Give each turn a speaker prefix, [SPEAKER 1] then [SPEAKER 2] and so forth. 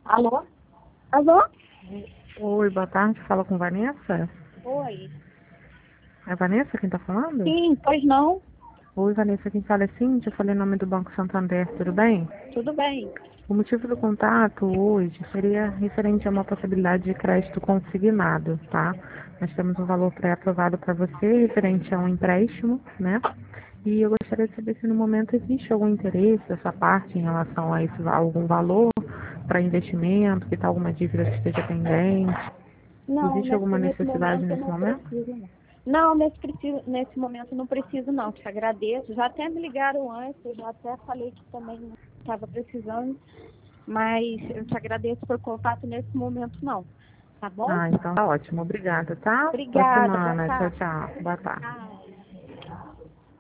[SPEAKER 1] Alô? Alô?
[SPEAKER 2] Oi, boa tarde. Fala com Vanessa?
[SPEAKER 1] Oi.
[SPEAKER 2] É a Vanessa quem tá falando?
[SPEAKER 1] Sim, pois não?
[SPEAKER 2] Oi, Vanessa, quem fala é Cíntia. Eu falei em nome do Banco Santander, tudo bem?
[SPEAKER 1] Tudo bem.
[SPEAKER 2] O motivo do contato hoje seria referente a uma possibilidade de crédito consignado, tá? Nós temos um valor pré-aprovado para você referente a um empréstimo, né? E eu gostaria de saber se no momento existe algum interesse da sua parte em relação a esse, algum valor para investimento, que tal alguma dívida que esteja pendente.
[SPEAKER 1] Não,
[SPEAKER 2] Existe alguma
[SPEAKER 1] nesse
[SPEAKER 2] necessidade
[SPEAKER 1] momento eu
[SPEAKER 2] nesse
[SPEAKER 1] não
[SPEAKER 2] momento?
[SPEAKER 1] preciso, não. Não, nesse momento eu não preciso, não. Te agradeço. Já até me ligaram antes, eu já até falei que também estava precisando, mas eu te agradeço por contato nesse momento, não. Tá bom?
[SPEAKER 2] Ah, então tá ótimo. Obrigada, tá? Boa
[SPEAKER 1] Obrigada, boa
[SPEAKER 2] semana. Tchau,
[SPEAKER 1] tarde.
[SPEAKER 2] tchau. Boa tarde.
[SPEAKER 1] Tchau.